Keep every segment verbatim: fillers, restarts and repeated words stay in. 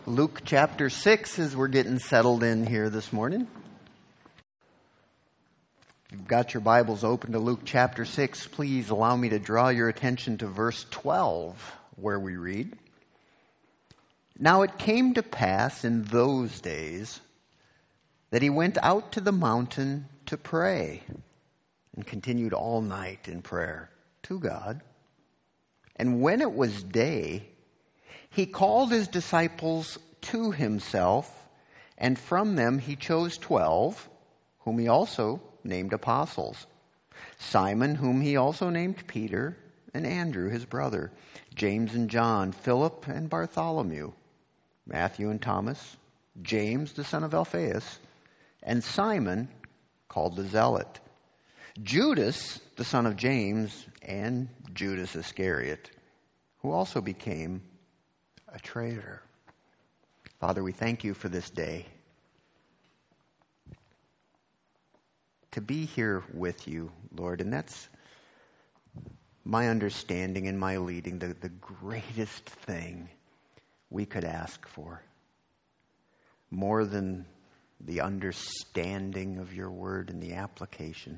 Luke chapter six as we're getting settled in here this morning. If you've got your Bibles open to Luke chapter six, please allow me to draw your attention to verse twelve, where we read, "Now it came to pass in those days that he went out to the mountain to pray, and continued all night in prayer to God. And when it was day, he called his disciples to himself, and from them he chose twelve, whom he also named apostles. Simon, whom he also named Peter, and Andrew his brother, James and John, Philip and Bartholomew, Matthew and Thomas, James the son of Alphaeus, and Simon called the Zealot, Judas the son of James, and Judas Iscariot, who also became a traitor." Father, we thank you for this day. To be here with you, Lord, and that's my understanding and my leading, the, the greatest thing we could ask for. More than the understanding of your word and the application.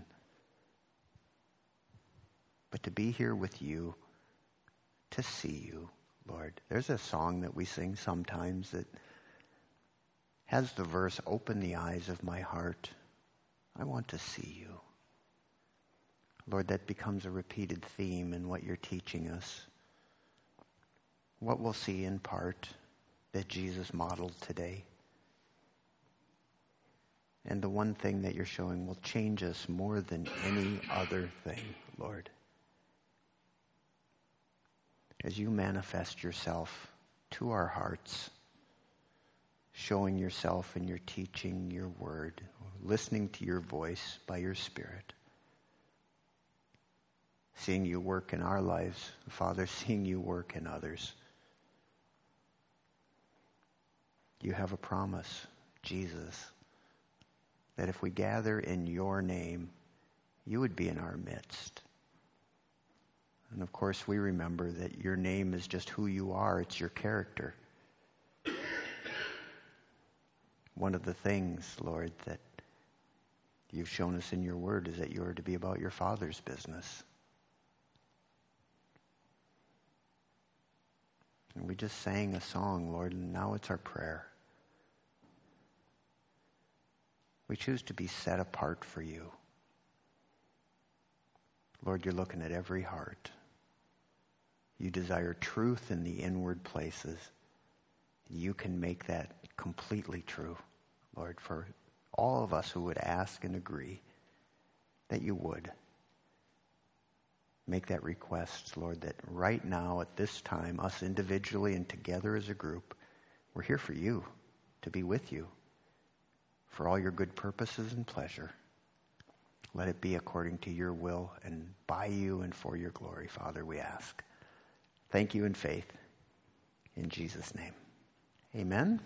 But to be here with you, to see you, Lord. There's a song that we sing sometimes that has the verse, "Open the eyes of my heart. I want to see you." Lord, that becomes a repeated theme in what you're teaching us. What we'll see in part that Jesus modeled today. And the one thing that you're showing will change us more than any other thing, Lord. As you manifest yourself to our hearts, showing yourself in your teaching, your word, listening to your voice by your Spirit, seeing you work in our lives, Father, seeing you work in others. You have a promise, Jesus, that if we gather in your name, you would be in our midst. And of course, we remember that your name is just who you are. It's your character. One of the things, Lord, that you've shown us in your word is that you are to be about your Father's business. And we just sang a song, Lord, and now it's our prayer. We choose to be set apart for you. Lord, you're looking at every heart. You desire truth in the inward places. You can make that completely true, Lord, for all of us who would ask and agree that you would. Make that request, Lord, that right now at this time, us individually and together as a group, we're here for you, to be with you, for all your good purposes and pleasure. Let it be according to your will and by you and for your glory, Father, we ask. Thank you in faith. In Jesus' name. Amen.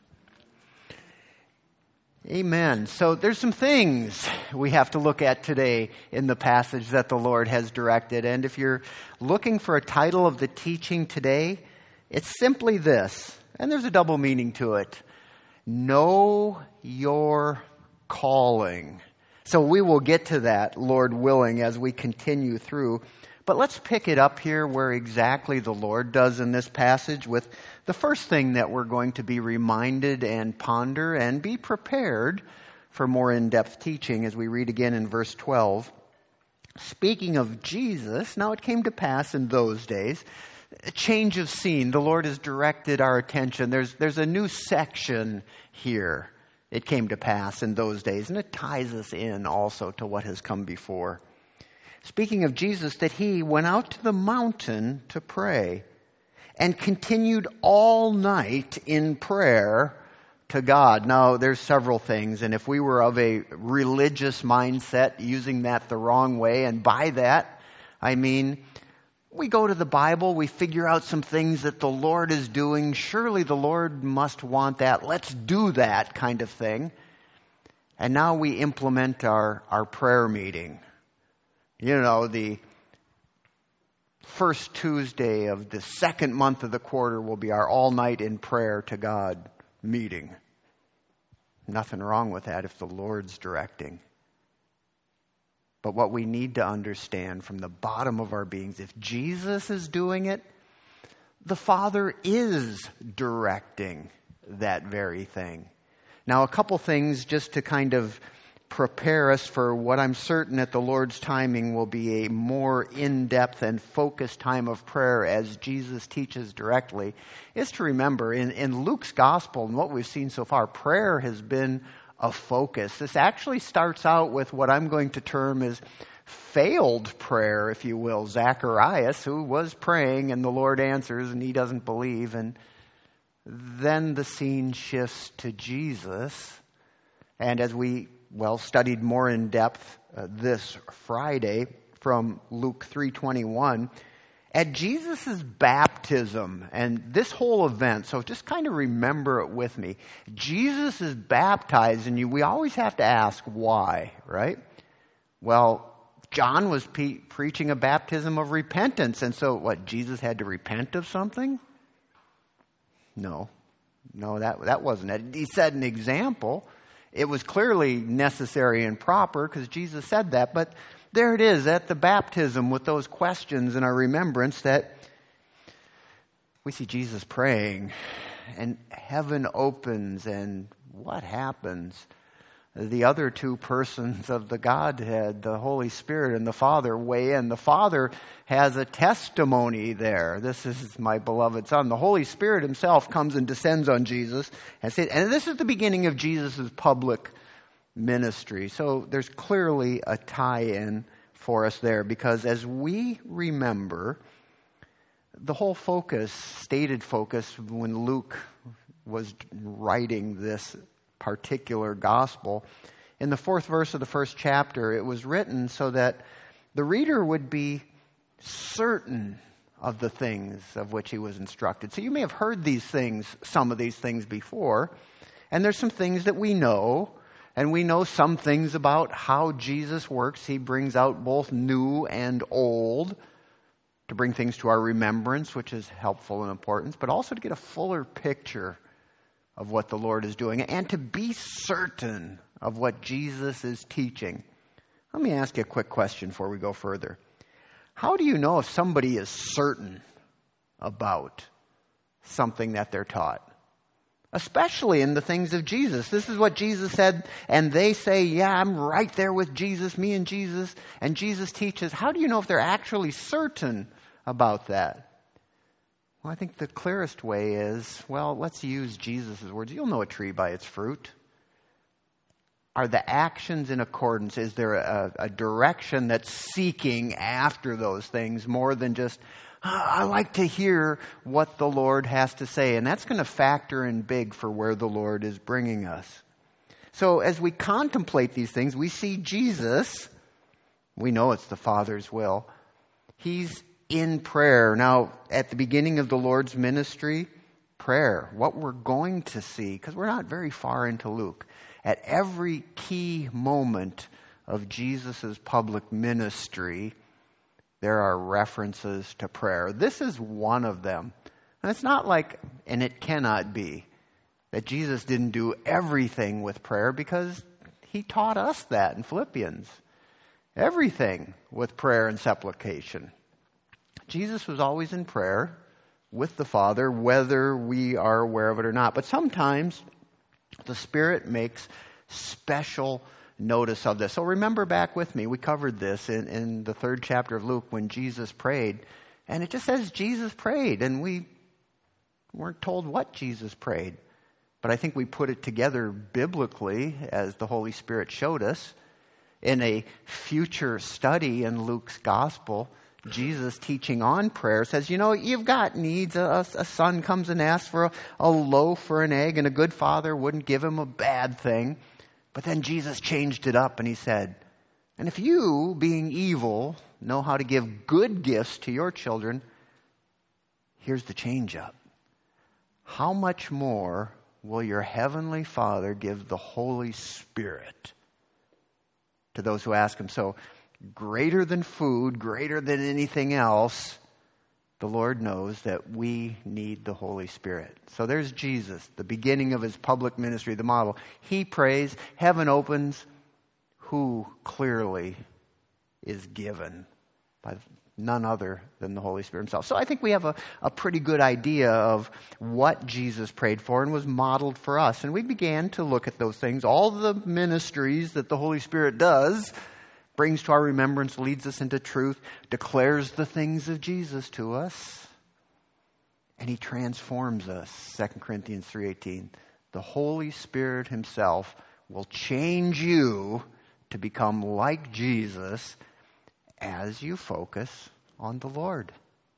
Amen. So there's some things we have to look at today in the passage that the Lord has directed. And if you're looking for a title of the teaching today, it's simply this. And there's a double meaning to it. Know your calling. So we will get to that, Lord willing, as we continue through. But let's pick it up here where exactly the Lord does in this passage with the first thing that we're going to be reminded and ponder and be prepared for more in-depth teaching as we read again in verse twelve. Speaking of Jesus, now it came to pass in those days, a change of scene. The Lord has directed our attention. There's, there's a new section here. It came to pass in those days, and it ties us in also to what has come before. Speaking of Jesus, that he went out to the mountain to pray and continued all night in prayer to God. Now, there's several things, and if we were of a religious mindset, using that the wrong way, and by that, I mean, we go to the Bible, we figure out some things that the Lord is doing. Surely the Lord must want that. Let's do that kind of thing. And now we implement our, our prayer meeting. You know, the first Tuesday of the second month of the quarter will be our all-night in prayer to God meeting. Nothing wrong with that if the Lord's directing. But what we need to understand from the bottom of our beings, if Jesus is doing it, the Father is directing that very thing. Now, a couple things just to kind of prepare us for what I'm certain at the Lord's timing will be a more in-depth and focused time of prayer as Jesus teaches directly, is to remember in, in Luke's gospel and what we've seen so far, prayer has been a focus. This actually starts out with what I'm going to term as failed prayer, if you will. Zacharias, who was praying and the Lord answers and he doesn't believe, and then the scene shifts to Jesus. And as we well, studied more in depth uh, this Friday from Luke three twenty-one, at Jesus' baptism, and this whole event, so just kind of remember it with me. Jesus is baptized, and you, we always have to ask why, right? Well, John was pe- preaching a baptism of repentance, and so what, Jesus had to repent of something? No. No, that, that wasn't it. He set an example. It was clearly necessary and proper because Jesus said that. But there it is at the baptism with those questions in our remembrance that we see Jesus praying and heaven opens and what happens? The other two persons of the Godhead, the Holy Spirit and the Father, weigh in. The Father has a testimony there. This is my beloved Son. The Holy Spirit himself comes and descends on Jesus. And this is the beginning of Jesus' public ministry. So there's clearly a tie-in for us there because as we remember, the whole focus, stated focus, when Luke was writing this particular gospel, in the fourth verse of the first chapter, it was written so that the reader would be certain of the things of which he was instructed. So you may have heard these things, some of these things before, and there's some things that we know, and we know some things about how Jesus works. He brings out both new and old to bring things to our remembrance, which is helpful and important, but also to get a fuller picture of what the Lord is doing and to be certain of what Jesus is teaching. Let me ask you a quick question before we go further. How do you know if somebody is certain about something that they're taught? Especially in the things of Jesus. This is what Jesus said, and they say, yeah, I'm right there with Jesus, me and Jesus, and Jesus teaches. How do you know if they're actually certain about that? Well, I think the clearest way is, well, let's use Jesus' words. You'll know a tree by its fruit. Are the actions in accordance? Is there a, a direction that's seeking after those things more than just, oh, I like to hear what the Lord has to say? And that's going to factor in big for where the Lord is bringing us. So as we contemplate these things, we see Jesus. We know it's the Father's will. He's in prayer. Now, at the beginning of the Lord's ministry, prayer, what we're going to see, because we're not very far into Luke, at every key moment of Jesus' public ministry, there are references to prayer. This is one of them. And it's not like, and it cannot be, that Jesus didn't do everything with prayer because he taught us that in Philippians. Everything with prayer and supplication. Jesus was always in prayer with the Father, whether we are aware of it or not. But sometimes the Spirit makes special notice of this. So remember back with me, we covered this in, in the third chapter of Luke when Jesus prayed. And it just says Jesus prayed, and we weren't told what Jesus prayed. But I think we put it together biblically as the Holy Spirit showed us. In a future study in Luke's gospel, Jesus teaching on prayer says, you know, you've got needs. A, a son comes and asks for a, a loaf or an egg, and a good father wouldn't give him a bad thing. But then Jesus changed it up and he said, and if you, being evil, know how to give good gifts to your children, here's the change up. How much more will your heavenly Father give the Holy Spirit to those who ask him? So greater than food, greater than anything else, the Lord knows that we need the Holy Spirit. So there's Jesus, the beginning of his public ministry, the model. He prays, heaven opens, who clearly is given by none other than the Holy Spirit himself. So I think we have a, a pretty good idea of what Jesus prayed for and was modeled for us. And we began to look at those things. All the ministries that the Holy Spirit does, brings to our remembrance, leads us into truth, declares the things of Jesus to us, and he transforms us. Second Corinthians three eighteen. The Holy Spirit himself will change you to become like Jesus as you focus on the Lord.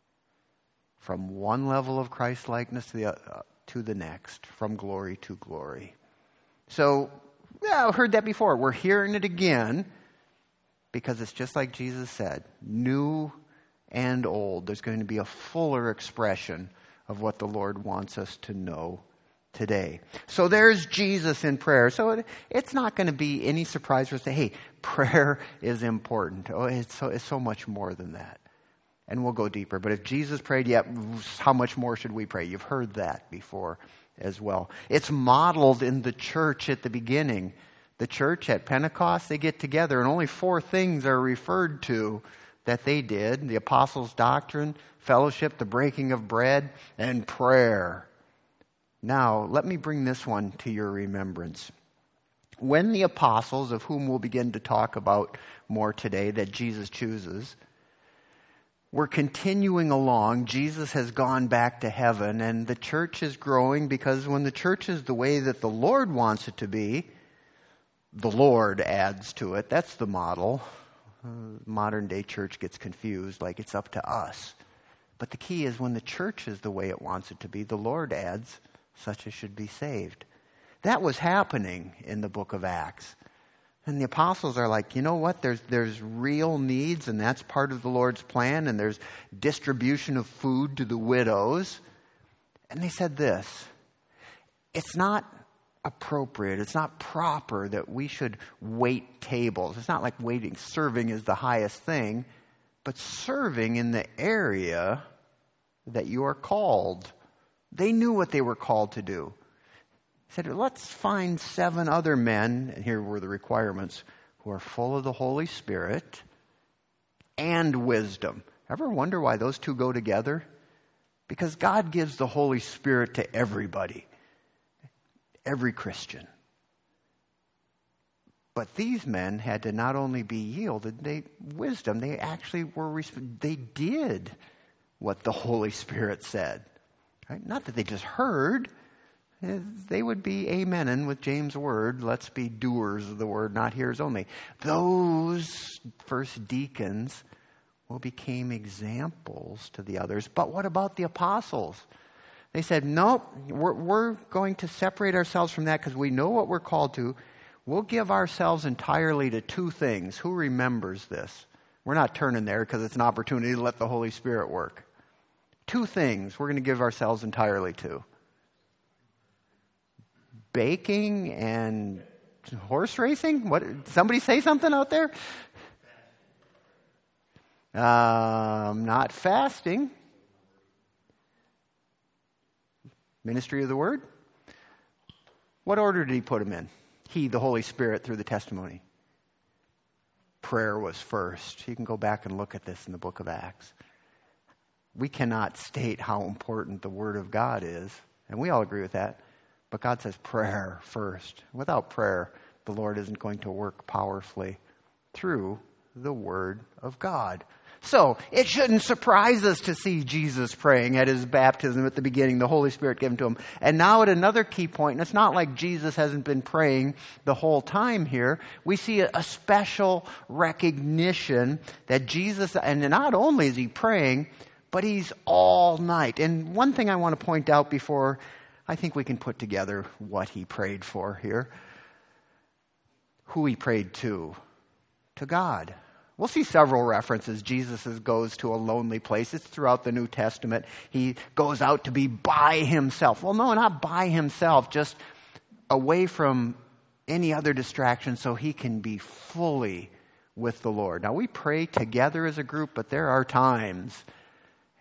From one level of Christ-likeness to the, uh, to the next, from glory to glory. So, yeah, I've heard that before. We're hearing it again because it's just like Jesus said, new and old. There's going to be a fuller expression of what the Lord wants us to know today. So there's Jesus in prayer. So it, it's not going to be any surprise for us to say, hey, prayer is important. Oh, it's so, it's so much more than that. And we'll go deeper. But if Jesus prayed, yeah, how much more should we pray? You've heard that before as well. It's modeled in the church at the beginning. The church at Pentecost, they get together, and only four things are referred to that they did. The apostles' doctrine, fellowship, the breaking of bread, and prayer. Now, let me bring this one to your remembrance. When the apostles, of whom we'll begin to talk about more today, that Jesus chooses, were continuing along, Jesus has gone back to heaven, and the church is growing, because when the church is the way that the Lord wants it to be, the Lord adds to it. That's the model. Uh, modern day church gets confused, like it's up to us. But the key is when the church is the way it wants it to be, the Lord adds such as should be saved. That was happening in the book of Acts. And the apostles are like, you know what? There's there's real needs, and that's part of the Lord's plan, and there's distribution of food to the widows. And they said this, it's not appropriate, it's not proper that we should wait tables. It's not like waiting, serving is the highest thing, but serving in the area that you are called. They knew what they were called to do. He said, let's find seven other men, and here were the requirements, who are full of the Holy Spirit and wisdom. Ever wonder why those two go together? Because God gives the Holy Spirit to everybody, every Christian. But these men had to not only be yielded, they wisdom. They actually were, they did what the Holy Spirit said. Right? Not that they just heard. They would be amening with James' word. Let's be doers of the word, not hearers only. Those first deacons well became examples to the others. But what about the apostles? They said, nope, we're, we're going to separate ourselves from that because we know what we're called to. We'll give ourselves entirely to two things. Who remembers this? We're not turning there because it's an opportunity to let the Holy Spirit work. Two things we're going to give ourselves entirely to. Baking and horse racing? What? Somebody say something out there? Um, not fasting. Ministry of the word. What order did he put them in? He, the Holy Spirit, through the testimony. Prayer was first. You can go back and look at this in the book of Acts. We cannot state how important the Word of God is, and we all agree with that. But God says prayer first. Without prayer, the Lord isn't going to work powerfully through the Word of God. So, it shouldn't surprise us to see Jesus praying at his baptism at the beginning, the Holy Spirit given to him. And now at another key point, and it's not like Jesus hasn't been praying the whole time here. We see a, a special recognition that Jesus, and not only is he praying, but he's all night. And one thing I want to point out before I think we can put together what he prayed for here. Who he prayed to. To God. We'll see several references. Jesus goes to a lonely place. It's throughout the New Testament. He goes out to be by himself. Well, no, not by himself, just away from any other distraction so he can be fully with the Lord. Now, we pray together as a group, but there are times,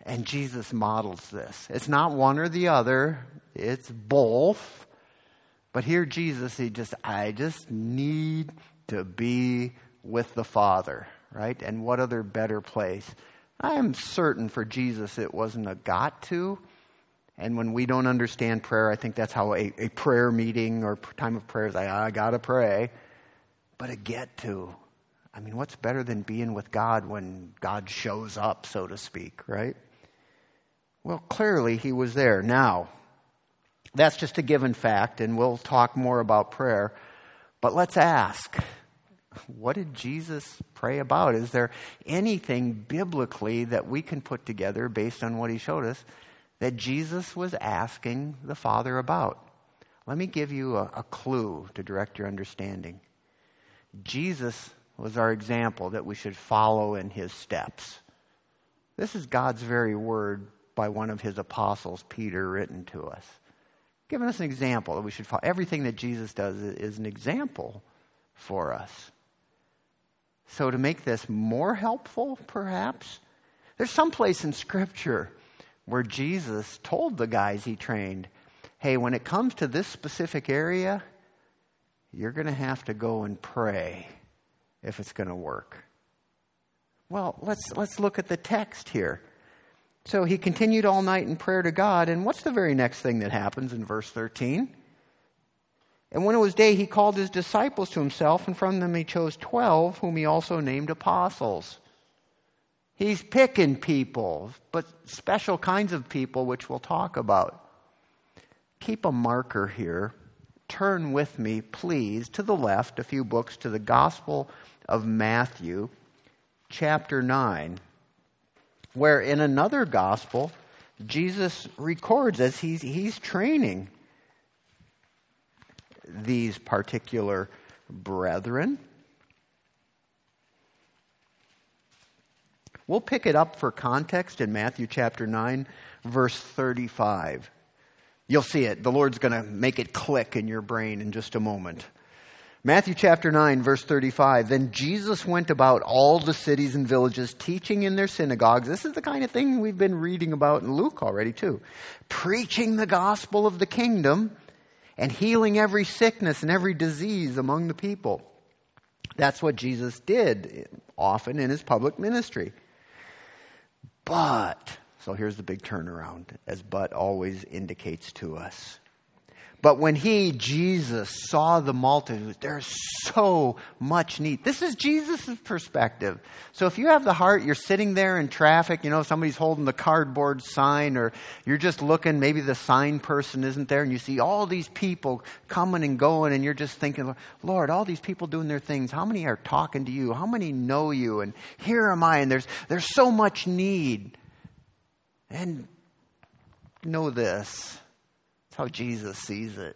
And Jesus models this. It's not one or the other. It's both. But here Jesus, he just, I just need to be with the Father, right? And what other better place? I am certain for Jesus it wasn't a got to. And when we don't understand prayer, I think that's how a, a prayer meeting or time of prayer is like, I got to pray. But a get to. I mean, what's better than being with God when God shows up, so to speak, right? Well, clearly he was there. Now, that's just a given fact, and we'll talk more about prayer. But let's ask, what did Jesus pray about? Is there anything biblically that we can put together based on what he showed us that Jesus was asking the Father about? Let me give you a, a clue to direct your understanding. Jesus was our example that we should follow in his steps. This is God's very word by one of his apostles, Peter, written to us. Giving us an example that we should follow. Everything that Jesus does is an example for us. So to make this more helpful, perhaps, there's some place in Scripture where Jesus told the guys he trained, hey, when it comes to this specific area, you're going to have to go and pray if it's going to work. Well, let's let's look at the text here. So he continued all night in prayer to God, and what's the very next thing that happens in verse thirteen? And when it was day, he called his disciples to himself, and from them he chose twelve, whom he also named apostles. He's picking people, but special kinds of people, which we'll talk about. Keep a marker here. Turn with me, please, to the left, a few books, to the Gospel of Matthew, chapter nine, where in another gospel, Jesus records as he's, he's training these particular brethren. We'll pick it up for context in Matthew chapter nine, verse thirty-five. You'll see it. The Lord's going to make it click in your brain in just a moment. Matthew chapter nine, verse thirty-five. Then Jesus went about all the cities and villages, teaching in their synagogues. This is the kind of thing we've been reading about in Luke already too. Preaching the gospel of the kingdom and healing every sickness and every disease among the people. That's what Jesus did often in his public ministry. But, so here's the big turnaround, as but always indicates to us. But when he, Jesus, saw the multitudes, there's so much need. This is Jesus' perspective. So if you have the heart, you're sitting there in traffic, you know, somebody's holding the cardboard sign, or you're just looking, maybe the sign person isn't there, and you see all these people coming and going, and you're just thinking, Lord, all these people doing their things, how many are talking to you? How many know you? And here am I, and there's there's so much need. And know this. That's how Jesus sees it.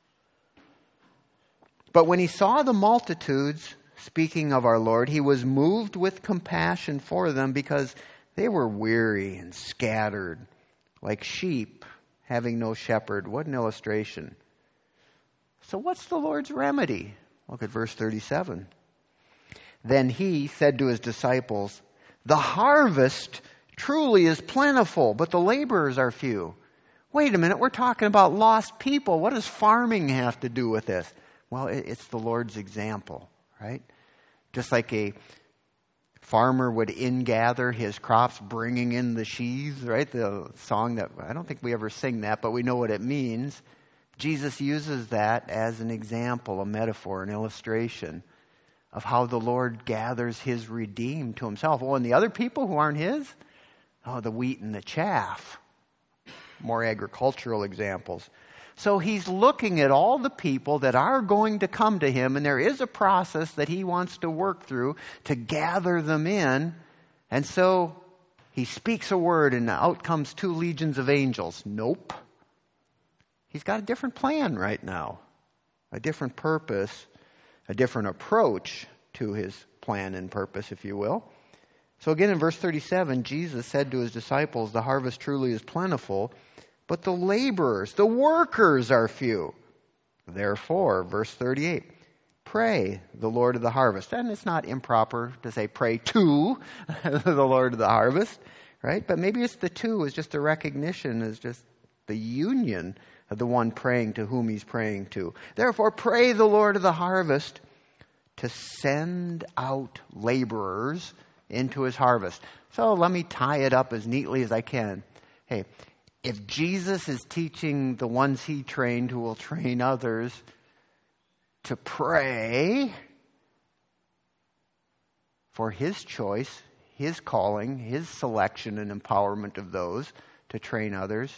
But when he saw the multitudes, speaking of our Lord, he was moved with compassion for them because they were weary and scattered like sheep having no shepherd. What an illustration. So what's the Lord's remedy? Look at verse thirty-seven. Then he said to his disciples, the harvest truly is plentiful, but the laborers are few. Wait a minute, we're talking about lost people. What does farming have to do with this? Well, it's the Lord's example, right? Just like a farmer would ingather his crops, bringing in the sheaves, right? The song that, I don't think we ever sing that, but we know what it means. Jesus uses that as an example, a metaphor, an illustration of how the Lord gathers his redeemed to himself. Oh, and the other people who aren't his? Oh, the wheat and the chaff. More agricultural examples. So he's looking at all the people that are going to come to him, and there is a process that he wants to work through to gather them in. And so he speaks a word, and out comes two legions of angels. Nope. He's got a different plan right now, a different purpose, a different approach to his plan and purpose, if you will. So again in verse thirty-seven, Jesus said to his disciples, the harvest truly is plentiful, but the laborers, the workers are few. Therefore, verse thirty-eight, pray the Lord of the harvest. And it's not improper to say pray to the Lord of the harvest. right? But maybe it's the two, is just the recognition, is just the union of the one praying to whom he's praying to. Therefore, pray the Lord of the harvest to send out laborers into his harvest. So let me tie it up as neatly as I can. Hey, if Jesus is teaching the ones he trained who will train others to pray for his choice, his calling, his selection and empowerment of those to train others,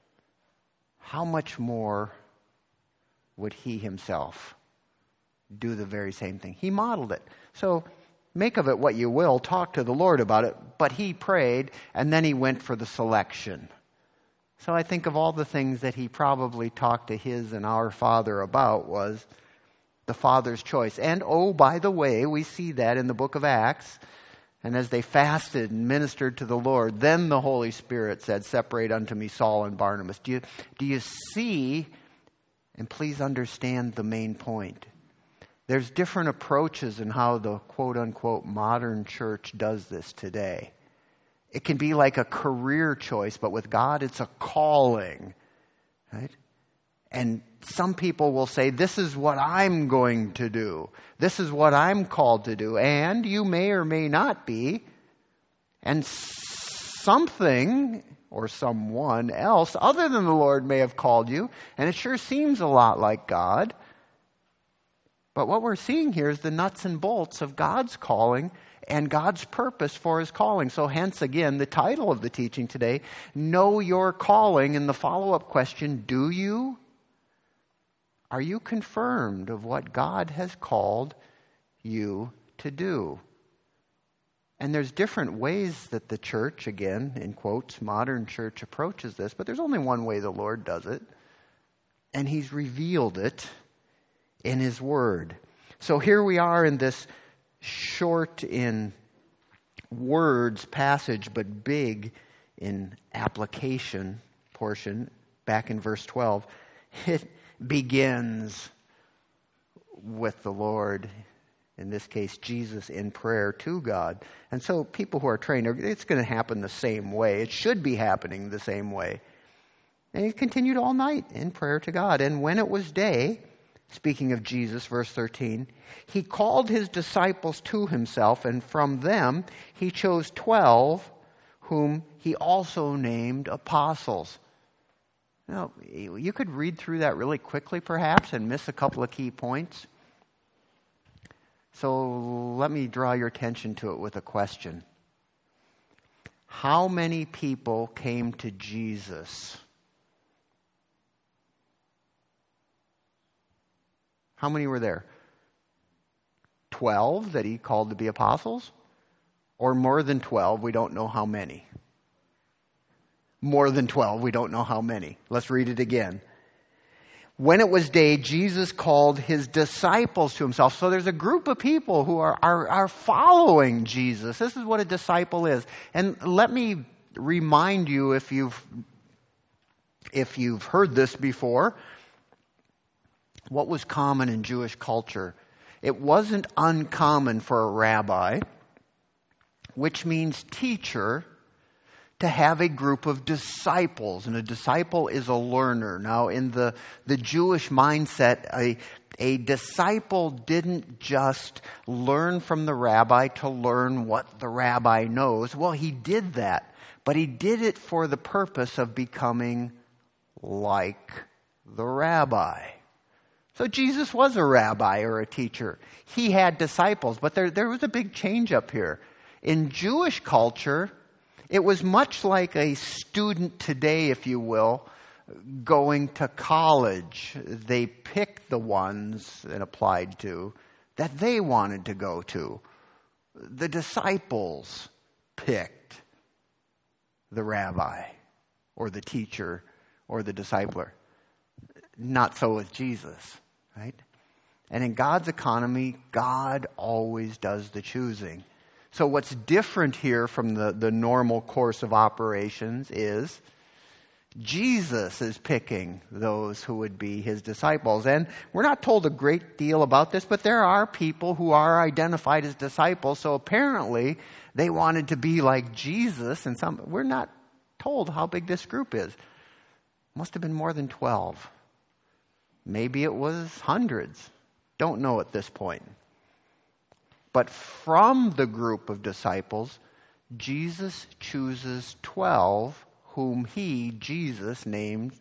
how much more would he himself do the very same thing? He modeled it. So make of it what you will. Talk to the Lord about it. But he prayed, and then he went for the selection. So I think of all the things that he probably talked to his and our Father about was the Father's choice. And oh, by the way, we see that in the book of Acts. And as they fasted and ministered to the Lord, then the Holy Spirit said, separate unto me Saul and Barnabas. Do you, do you see, and please understand the main point. There's different approaches in how the quote-unquote modern church does this today. It can be like a career choice, but with God it's a calling, right? And some people will say, this is what I'm going to do. This is what I'm called to do. And you may or may not be. And something or someone else other than the Lord may have called you. And it sure seems a lot like God. But what we're seeing here is the nuts and bolts of God's calling and God's purpose for his calling. So hence, again, the title of the teaching today, Know Your Calling. And the follow-up question, do you? Are you confirmed of what God has called you to do? And there's different ways that the church, again, in quotes, modern church approaches this, but there's only one way the Lord does it. And he's revealed it in his word. So here we are in this short in words passage, but big in application portion, back in verse twelve. It begins with the Lord, in this case Jesus, in prayer to God. And so people who are trained, it's going to happen the same way. It should be happening the same way. And he continued all night in prayer to God. And when it was day, speaking of Jesus, verse thirteen, he called his disciples to himself, and from them he chose twelve, whom he also named apostles. Now, you could read through that really quickly, perhaps, and miss a couple of key points. So let me draw your attention to it with a question. How many people came to Jesus? How many were there? Twelve that he called to be apostles? Or more than twelve? We don't know how many. More than twelve, we don't know how many. Let's read it again. When it was day, Jesus called his disciples to himself. So there's a group of people who are, are, are following Jesus. This is what a disciple is. And let me remind you, if you've, if you've heard this before, what was common in Jewish culture. It wasn't uncommon for a rabbi, which means teacher, to have a group of disciples. And a disciple is a learner. Now, in the, the Jewish mindset, a, a disciple didn't just learn from the rabbi to learn what the rabbi knows. Well, he did that. But he did it for the purpose of becoming like the rabbi. So Jesus was a rabbi or a teacher. He had disciples, but there, there was a big change up here. In Jewish culture, it was much like a student today, if you will, going to college. They picked the ones and applied to that they wanted to go to. The disciples picked the rabbi or the teacher or the discipler. Not so with Jesus, right? And in God's economy, God always does the choosing. So what's different here from the, the normal course of operations is Jesus is picking those who would be his disciples. And we're not told a great deal about this, but there are people who are identified as disciples. So apparently they wanted to be like Jesus. And some, we're not told how big this group is. Must have been more than twelve. Maybe it was hundreds. Don't know at this point. But from the group of disciples, Jesus chooses twelve whom he, Jesus, named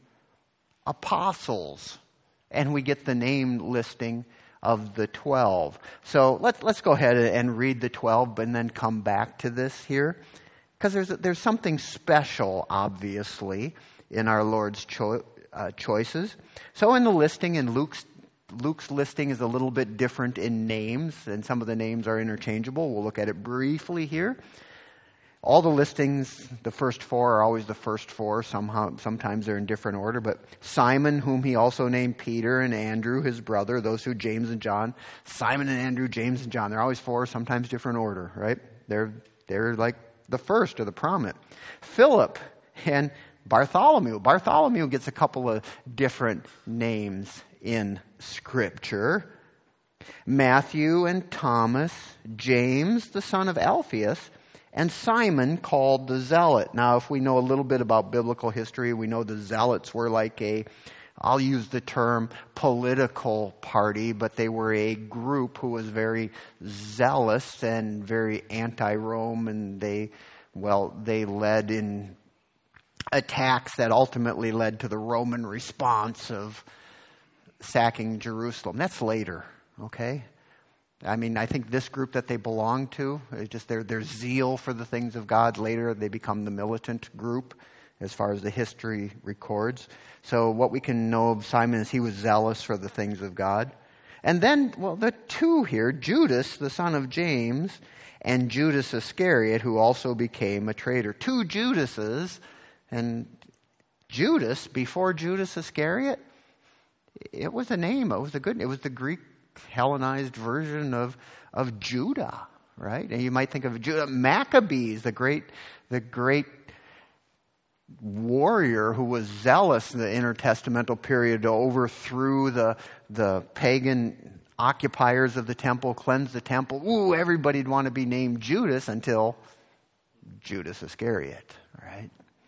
apostles. And we get the name listing of the twelve. So let's, let's go ahead and read the twelve and then come back to this here. Because there's, there's something special, obviously, in our Lord's cho- uh, choices. So in the listing, in Luke's, Luke's listing is a little bit different in names, and some of the names are interchangeable. We'll look at it briefly here. All the listings, the first four are always the first four. Somehow, sometimes they're in different order. But Simon, whom he also named Peter, and Andrew, his brother, those who James and John. Simon and Andrew, James and John. They're always four, sometimes different order, right? They're they're like the first or the prominent. Philip and Bartholomew. Bartholomew gets a couple of different names in Scripture. Matthew and Thomas. James, the son of Alphaeus. And Simon, called the Zealot. Now, if we know a little bit about biblical history, we know the Zealots were like a, I'll use the term political party, but they were a group who was very zealous and very anti-Rome, and they, well, they led in attacks that ultimately led to the Roman response of sacking Jerusalem. That's later, okay? I mean, I think this group that they belong to, just their their zeal for the things of God, later they become the militant group as far as the history records. So what we can know of Simon is he was zealous for the things of God. And then, well, the two here, Judas, the son of James, and Judas Iscariot, who also became a traitor. Two Judases, and Judas, before Judas Iscariot, it was a name, it was a good, it was the Greek Hellenized version of of Judah, right? And you might think of Judah, Maccabees, the great the great warrior who was zealous in the intertestamental period, to overthrew the the pagan occupiers of the temple, cleanse the temple. Ooh, everybody'd want to be named Judas until Judas Iscariot, right?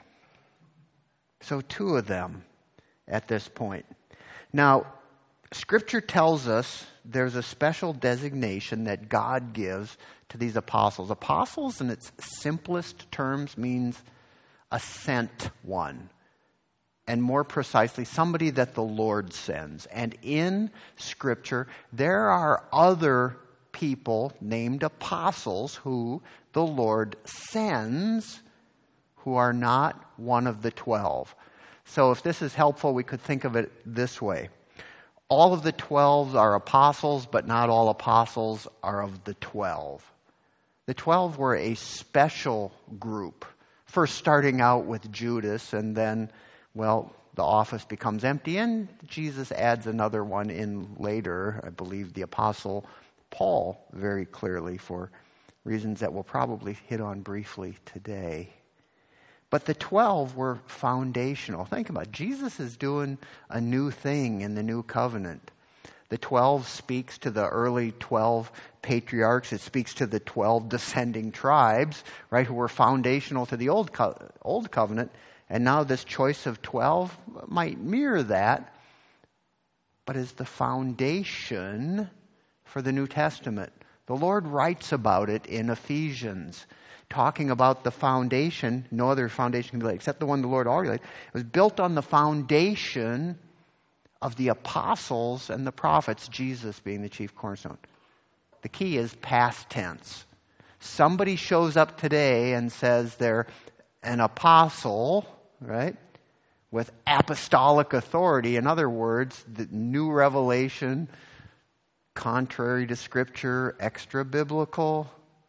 So two of them at this point. Now, Scripture tells us there's a special designation that God gives to these apostles. Apostles, in its simplest terms, means a sent one. And more precisely, somebody that the Lord sends. And in Scripture, there are other people named apostles who the Lord sends who are not one of the twelve. So if this is helpful, we could think of it this way. All of the twelve are apostles, but not all apostles are of the twelve. The twelve were a special group. First starting out with Judas, and then, well, the office becomes empty, and Jesus adds another one in later, I believe the apostle Paul, very clearly, for reasons that we'll probably hit on briefly today. But the twelve were foundational. Think about it. Jesus is doing a new thing in the new covenant. The twelve speaks to the early twelve patriarchs. It speaks to the twelve descending tribes, right, who were foundational to the old co- old covenant. And now this choice of twelve might mirror that, but is the foundation for the New Testament. The Lord writes about it in Ephesians, talking about the foundation. No other foundation can be laid except the one the Lord already laid. It was built on the foundation of the apostles and the prophets, Jesus being the chief cornerstone. The key is past tense. Somebody shows up today and says they're an apostle, right, with apostolic authority. In other words, the new revelation, contrary to Scripture, extra-biblical.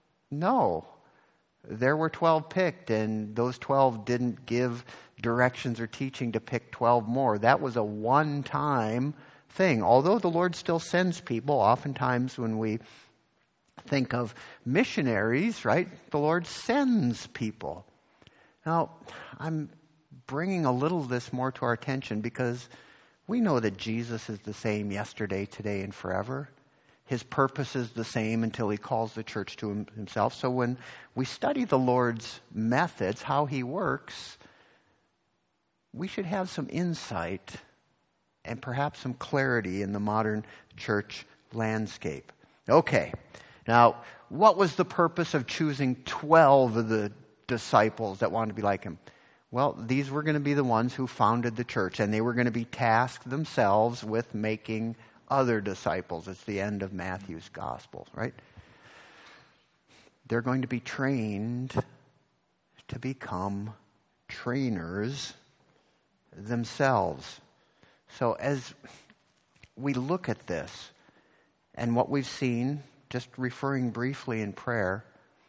No. There were twelve picked, and those twelve didn't give directions or teaching to pick twelve more. That was a one-time thing. Although the Lord still sends people, oftentimes when we think of missionaries, right, the Lord sends people. Now, I'm bringing a little of this more to our attention, because we know that Jesus is the same yesterday, today, and forever. His purpose is the same until he calls the church to him, himself. So when we study the Lord's methods, how he works, we should have some insight and perhaps some clarity in the modern church landscape. Okay, now what was the purpose of choosing twelve of the disciples that wanted to be like him? Well, these were going to be the ones who founded the church, and they were going to be tasked themselves with making other disciples. It's the end of Matthew's gospel, right? They're going to be trained to become trainers themselves. So as we look at this and what we've seen, just referring briefly in prayer,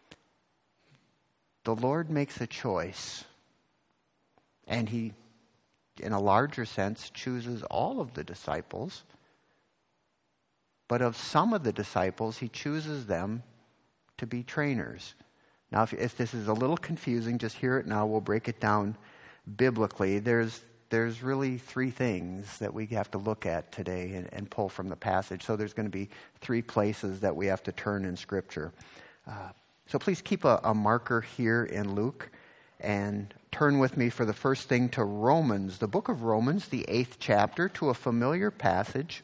the Lord makes a choice. And he, in a larger sense, chooses all of the disciples. But of some of the disciples, he chooses them to be trainers. Now, if, if this is a little confusing, just hear it now. We'll break it down biblically. There's there's really three things that we have to look at today and, and pull from the passage. So there's going to be three places that we have to turn in Scripture. Uh, so please keep a, a marker here in Luke and turn with me for the first thing to Romans, the book of Romans, the eighth chapter, to a familiar passage.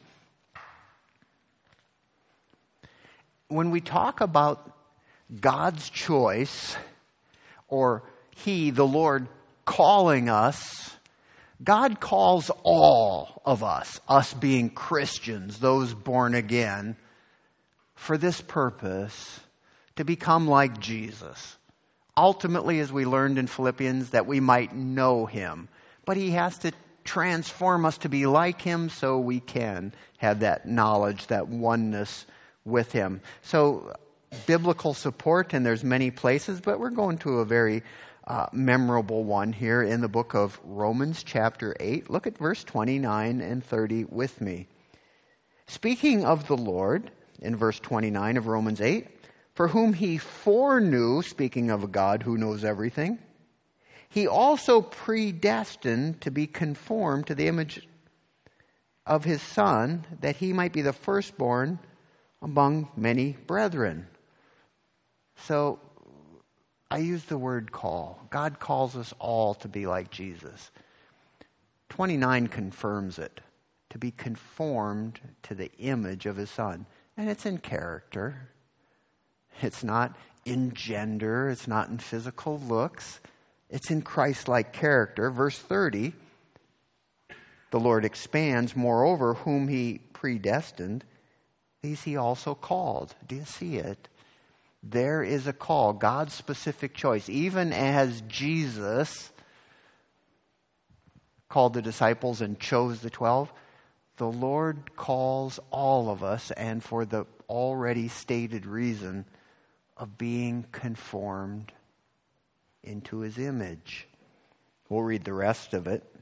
When we talk about God's choice, or he, the Lord, calling us, God calls all of us, us being Christians, those born again, for this purpose, to become like Jesus. Ultimately, as we learned in Philippians, that we might know him. But he has to transform us to be like him so we can have that knowledge, that oneness with him. So, biblical support, and there's many places, but we're going to a very uh, memorable one here in the book of Romans chapter eight. Look at verse twenty-nine and thirty with me. Speaking of the Lord, in verse twenty-nine of Romans eight, for whom he foreknew, speaking of a God who knows everything, he also predestined to be conformed to the image of his Son, that he might be the firstborn among many brethren. So, I use the word call. God calls us all to be like Jesus. twenty-nine confirms it, to be conformed to the image of his Son. And it's in character. It's not in gender. It's not in physical looks. It's in Christ-like character. Verse thirty, the Lord expands, moreover, whom he predestined, these he also called. Do you see it? There is a call, God's specific choice. Even as Jesus called the disciples and chose the twelve, the Lord calls all of us, and for the already stated reason of being conformed into his image. We'll read the rest of it.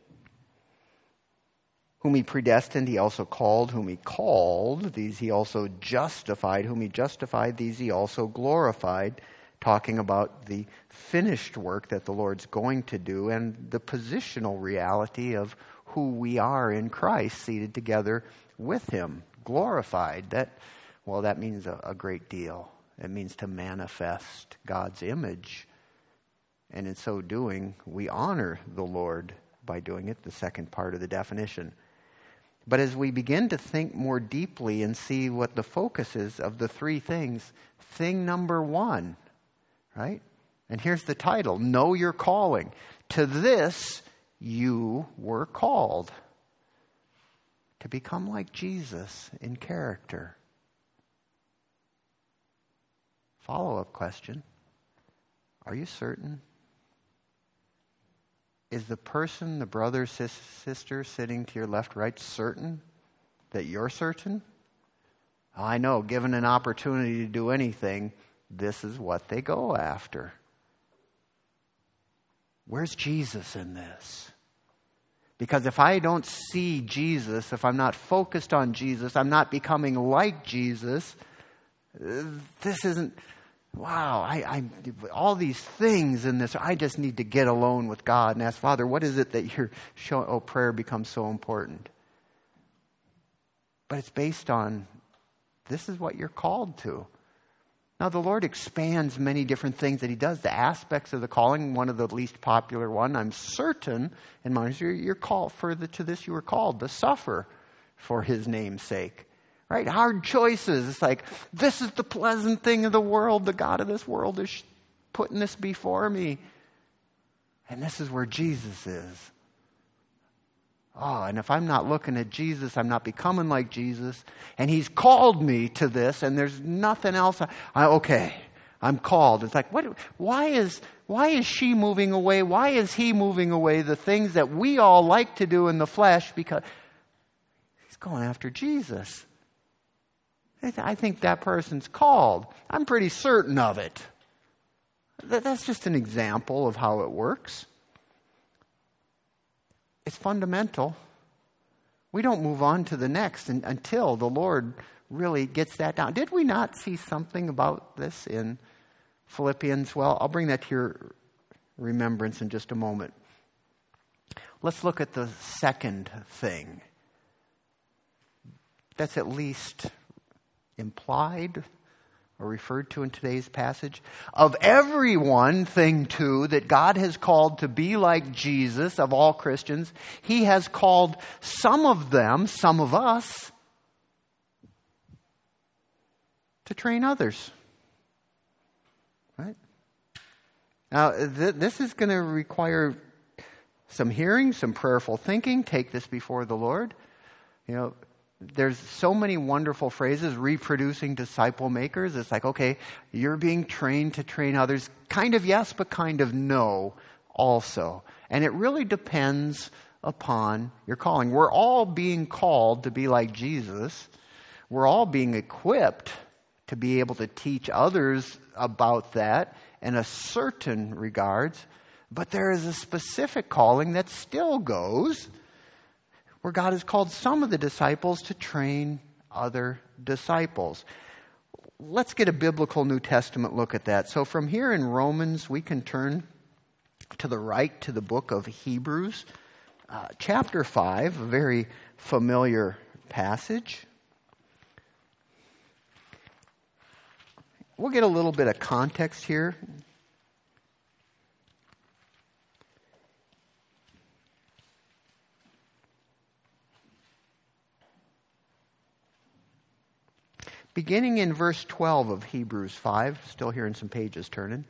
Whom he predestined, he also called. Whom he called, these he also justified. Whom he justified, these he also glorified. Talking about the finished work that the Lord's going to do and the positional reality of who we are in Christ, seated together with him, glorified. That, well, that means a, a great deal. It means to manifest God's image. And in so doing, we honor the Lord by doing it, the second part of the definition. But as we begin to think more deeply and see what the focus is of the three things, thing number one, right? And here's the title, Know Your Calling. To this you were called, to become like Jesus in character. Follow-up question, are you certain? Is the person, the brother, sis, sister sitting to your left, right, certain that you're certain? I know, given an opportunity to do anything, this is what they go after. Where's Jesus in this? Because if I don't see Jesus, if I'm not focused on Jesus, I'm not becoming like Jesus, this isn't wow, I, I all these things in this, I just need to get alone with God and ask, Father, what is it that you're showing? Oh, prayer becomes so important. But it's based on, this is what you're called to. Now, the Lord expands many different things that he does. The aspects of the calling, one of the least popular one, I'm certain, in my you're, you're called for the, to this you were called, to suffer for his name's sake. Right? Hard choices. It's like, this is the pleasant thing of the world. The God of this world is putting this before me. And this is where Jesus is. Oh, and if I'm not looking at Jesus, I'm not becoming like Jesus. And he's called me to this, and there's nothing else. I, I, okay, I'm called. It's like, what? Why is why is she moving away? Why is he moving away? The things that we all like to do in the flesh, because he's going after Jesus. I think that person's called. I'm pretty certain of it. That's just an example of how it works. It's fundamental. We don't move on to the next until the Lord really gets that down. Did we not see something about this in Philippians? Well, I'll bring that to your remembrance in just a moment. Let's look at the second thing. That's at least implied or referred to in today's passage. Of everyone, thing two, that God has called to be like Jesus, of all Christians, he has called some of them, some of us, to train others. Right? Now, th- this is going to require some hearing, some prayerful thinking. Take this before the Lord. You know, there's so many wonderful phrases, reproducing disciple makers. It's like, okay, you're being trained to train others. Kind of yes, but kind of no also. And it really depends upon your calling. We're all being called to be like Jesus. We're all being equipped to be able to teach others about that in a certain regards. But there is a specific calling that still goes, where God has called some of the disciples to train other disciples. Let's get a biblical New Testament look at that. So from here in Romans, we can turn to the right to the book of Hebrews, uh, chapter five, a very familiar passage. We'll get a little bit of context here. Beginning in verse twelve of Hebrews five, still hearing some pages turning.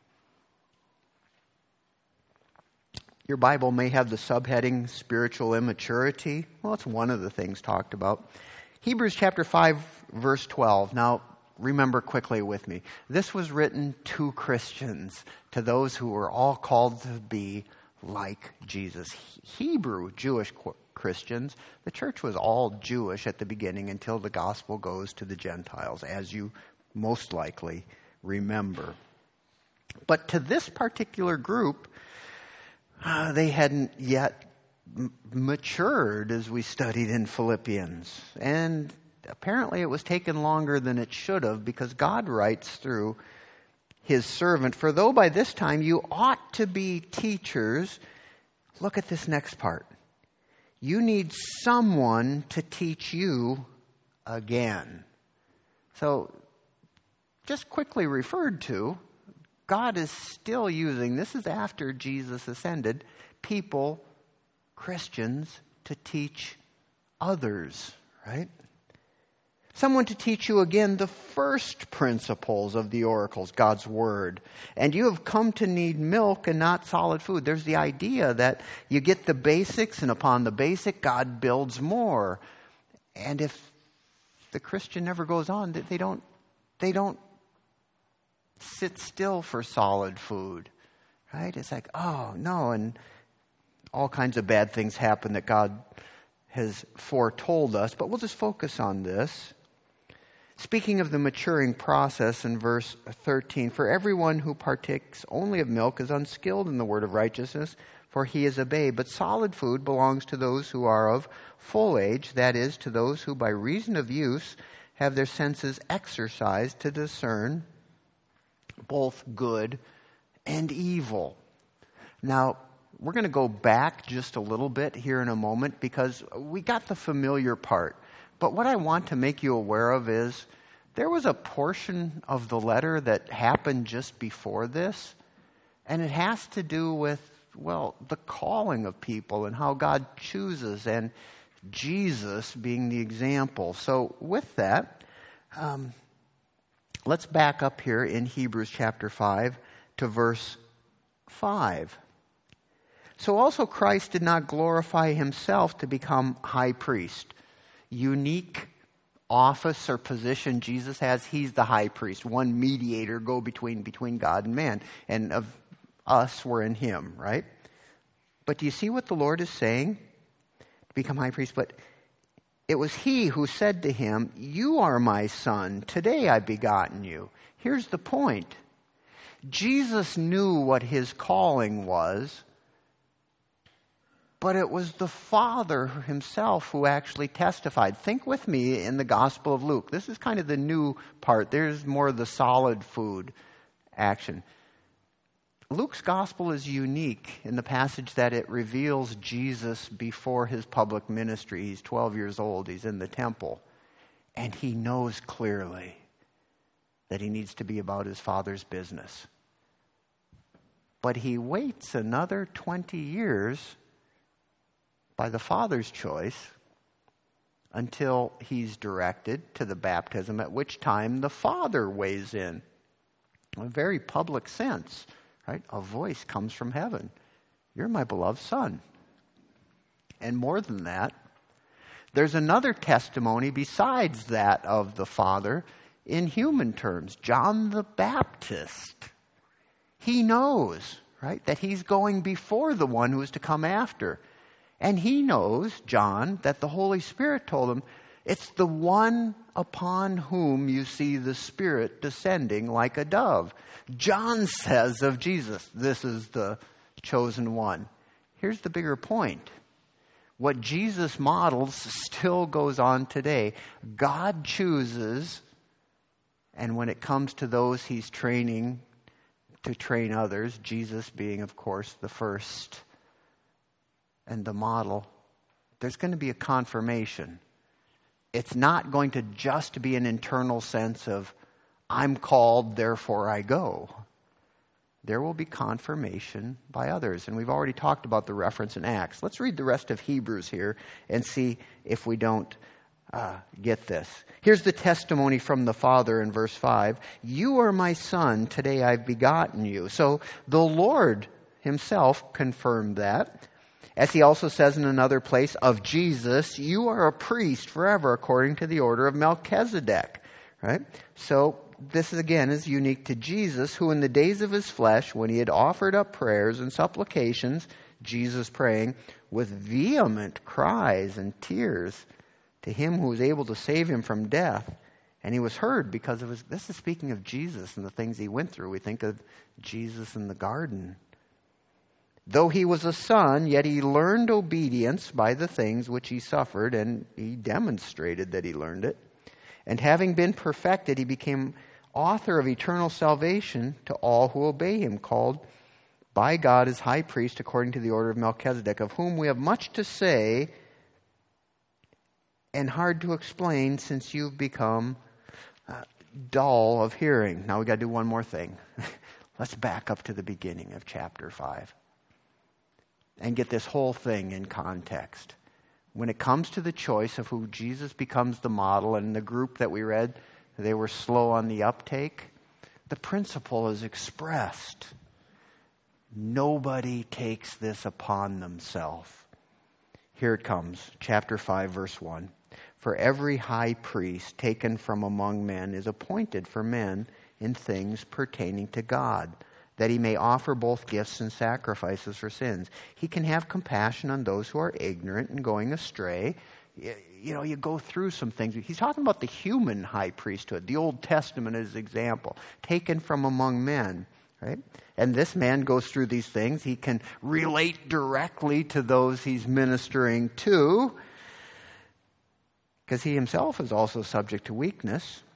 Your Bible may have the subheading spiritual immaturity. Well, it's one of the things talked about. Hebrews chapter five, verse twelve. Now, remember quickly with me. This was written to Christians, to those who were all called to be like Jesus. Hebrew Jewish Christians, the church was all Jewish at the beginning until the gospel goes to the Gentiles, as you most likely remember. But to this particular group, uh, they hadn't yet m- matured as we studied in Philippians. And apparently it was taken longer than it should have, because God writes through his servant, for though by this time you ought to be teachers, look at this next part. You need someone to teach you again. So, just quickly referred to, God is still using, this is after Jesus ascended, people, Christians, to teach others, right? Someone to teach you again the first principles of the oracles, God's Word. And you have come to need milk and not solid food. There's the idea that you get the basics, and upon the basic, God builds more. And if the Christian never goes on, they don't, they don't sit still for solid food, right? It's like, oh, no, and all kinds of bad things happen that God has foretold us. But we'll just focus on this. Speaking of the maturing process in verse thirteen, for everyone who partakes only of milk is unskilled in the word of righteousness, for he is a babe. But solid food belongs to those who are of full age, that is, to those who by reason of use have their senses exercised to discern both good and evil. Now, we're going to go back just a little bit here in a moment because we got the familiar part. But what I want to make you aware of is there was a portion of the letter that happened just before this, and it has to do with, well, the calling of people and how God chooses, and Jesus being the example. So with that, um, let's back up here in Hebrews chapter five to verse five. So also Christ did not glorify himself to become high priest. Unique office or position Jesus has. He's the high priest, one mediator go between between God and man. And of us, we're in him, right? But do you see what the Lord is saying? Become high priest. But it was he who said to him, "You are my son. Today I've begotten you." Here's the point. Jesus knew what his calling was, but it was the Father himself who actually testified. Think with me in the Gospel of Luke. This is kind of the new part. There's more of the solid food action. Luke's Gospel is unique in the passage that it reveals Jesus before his public ministry. He's twelve years old. He's in the temple. And he knows clearly that he needs to be about his Father's business. But he waits another twenty years by the Father's choice until he's directed to the baptism, at which time the Father weighs in. In a very public sense, right? A voice comes from heaven. You're my beloved Son. And more than that, there's another testimony besides that of the Father in human terms. John the Baptist. He knows, right, that he's going before the one who is to come after. And he knows, John, that the Holy Spirit told him, it's the one upon whom you see the Spirit descending like a dove. John says of Jesus, this is the chosen one. Here's the bigger point. What Jesus models still goes on today. God chooses, and when it comes to those he's training to train others, Jesus being, of course, the first and the model, there's going to be a confirmation. It's not going to just be an internal sense of, I'm called, therefore I go. There will be confirmation by others. And we've already talked about the reference in Acts. Let's read the rest of Hebrews here and see if we don't uh, get this. Here's the testimony from the Father in verse five. You are my Son, today I've begotten you. So the Lord himself confirmed that. As he also says in another place of Jesus, you are a priest forever according to the order of Melchizedek. Right? So this again is unique to Jesus, who in the days of his flesh, when he had offered up prayers and supplications, Jesus praying with vehement cries and tears to him who was able to save him from death. And he was heard because of his, this is speaking of Jesus and the things he went through. We think of Jesus in the garden. Though he was a son, yet he learned obedience by the things which he suffered, and he demonstrated that he learned it. And having been perfected, he became author of eternal salvation to all who obey him, called by God as high priest according to the order of Melchizedek, of whom we have much to say and hard to explain, since you've become uh, dull of hearing. Now we've got to do one more thing. Let's back up to the beginning of chapter five. And get this whole thing in context. When it comes to the choice of who Jesus becomes the model, and the group that we read, they were slow on the uptake, the principle is expressed. Nobody takes this upon themselves. Here it comes, chapter five, verse one. For every high priest taken from among men is appointed for men in things pertaining to God, that he may offer both gifts and sacrifices for sins. He can have compassion on those who are ignorant and going astray. You know, you go through some things. He's talking about the human high priesthood. The Old Testament is an example, taken from among men, right? And this man goes through these things. He can relate directly to those he's ministering to, because he himself is also subject to weakness.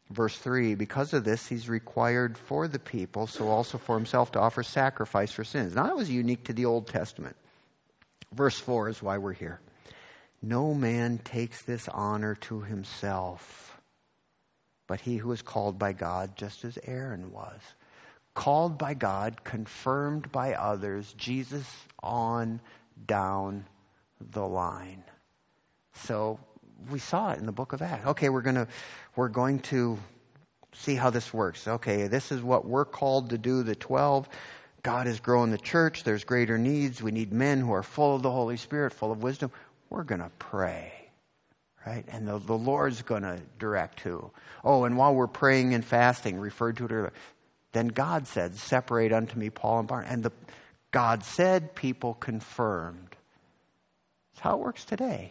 Verse three, because of this, he's required for the people, so also for himself, to offer sacrifice for sins. Now, that was unique to the Old Testament. Verse four is why we're here. No man takes this honor to himself, but he who is called by God, just as Aaron was. Called by God, confirmed by others, Jesus on down the line. So we saw it in the book of Acts. Okay, we're going to we're going to see how this works. Okay, this is what we're called to do, the twelve. God is growing the church. There's greater needs. We need men who are full of the Holy Spirit, full of wisdom. We're going to pray, right? And the, the Lord's going to direct who. Oh, and while we're praying and fasting, referred to it earlier, then God said, separate unto me Paul and Barnabas. And the, God said, people confirmed. That's how it works today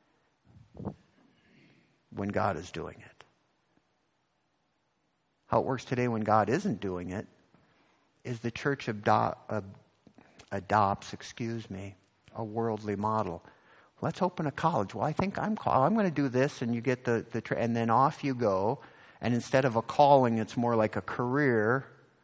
when God is doing it. How it works today when God isn't doing it is the church ado- uh, adopts, excuse me, a worldly model. Let's open a college. Well, I think I'm called. I'm going to do this, and you get the, the tra- and then off you go. And instead of a calling, it's more like a career.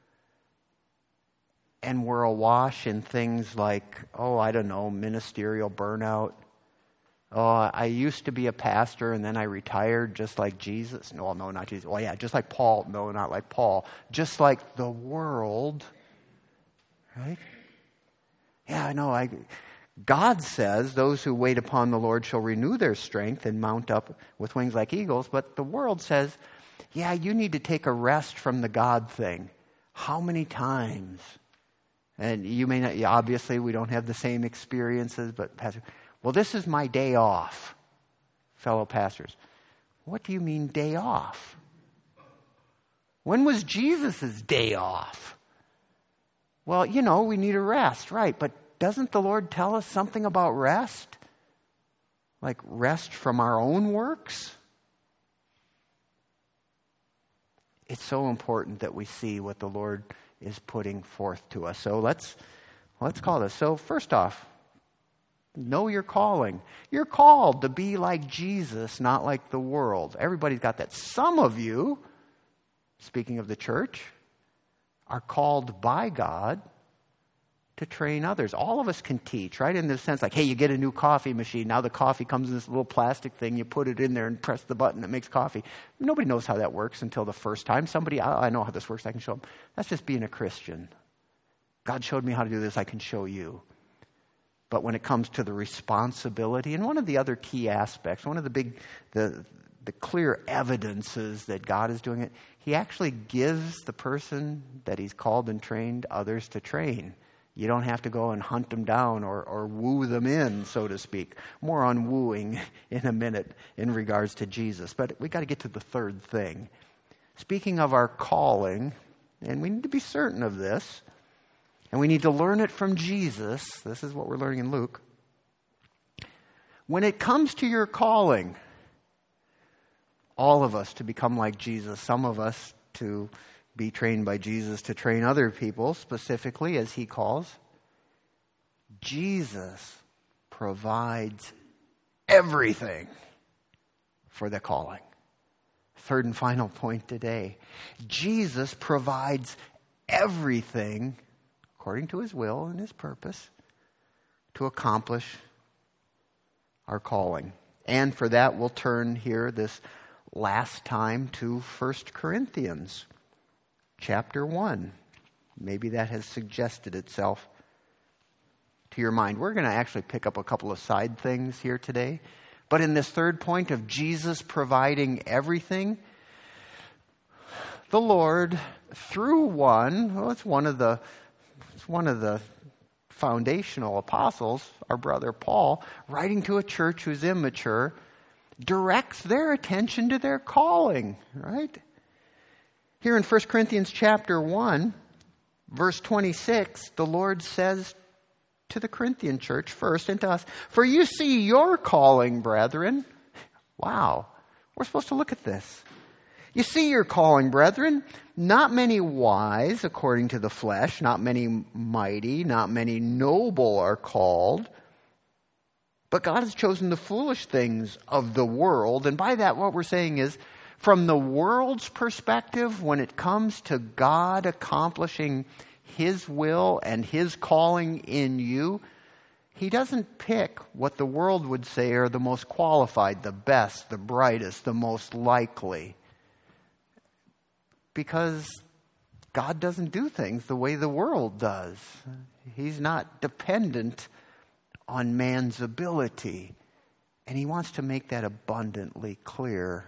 And we're awash in things like, oh, I don't know, ministerial burnout. Oh, I used to be a pastor and then I retired just like Jesus. No, no, not Jesus. Well, yeah, just like Paul. No, not like Paul. Just like the world. Right? Yeah, I know. I, God says those who wait upon the Lord shall renew their strength and mount up with wings like eagles. But the world says, yeah, you need to take a rest from the God thing. How many times? And you may not, obviously we don't have the same experiences, but Pastor, well, this is my day off, fellow pastors. What do you mean day off? When was Jesus' day off? Well, you know, we need a rest, right? But doesn't the Lord tell us something about rest? Like rest from our own works? It's so important that we see what the Lord is putting forth to us. So let's let's call this. So first off, know your calling. You're called to be like Jesus, not like the world. Everybody's got that. Some of you, speaking of the church, are called by God to train others. All of us can teach, right? In the sense like, hey, you get a new coffee machine. Now the coffee comes in this little plastic thing. You put it in there and press the button that makes coffee. Nobody knows how that works until the first time. Somebody, I, I know how this works. I can show them. That's just being a Christian. God showed me how to do this. I can show you. But when it comes to the responsibility, and one of the other key aspects, one of the big, the the clear evidences that God is doing it, he actually gives the person that he's called and trained others to train. You don't have to go and hunt them down or, or woo them in, so to speak. More on wooing in a minute in regards to Jesus. But we got to get to the third thing. Speaking of our calling, and we need to be certain of this, and we need to learn it from Jesus. This is what we're learning in Luke. When it comes to your calling, all of us to become like Jesus, some of us to be trained by Jesus to train other people, specifically as he calls. Jesus provides everything for the calling. Third and final point today. Jesus provides everything according to his will and his purpose to accomplish our calling. And for that, we'll turn here this last time to First Corinthians chapter one. Maybe that has suggested itself to your mind. We're going to actually pick up a couple of side things here today. But in this third point of Jesus providing everything, the Lord, through one, well, it's one of the, it's one of the foundational apostles, our brother Paul, writing to a church who's immature, directs their attention to their calling, right? Here in First Corinthians chapter one, verse twenty-six, the Lord says to the Corinthian church first and to us, "For you see your calling, brethren." Wow, we're supposed to look at this. You see your calling, brethren. Not many wise according to the flesh, not many mighty, not many noble are called. But God has chosen the foolish things of the world. And by that, what we're saying is, From the world's perspective, when it comes to God accomplishing His will and His calling in you, He doesn't pick what the world would say are the most qualified, the best, the brightest, the most likely. Because God doesn't do things the way the world does. He's not dependent on man's ability. And He wants to make that abundantly clear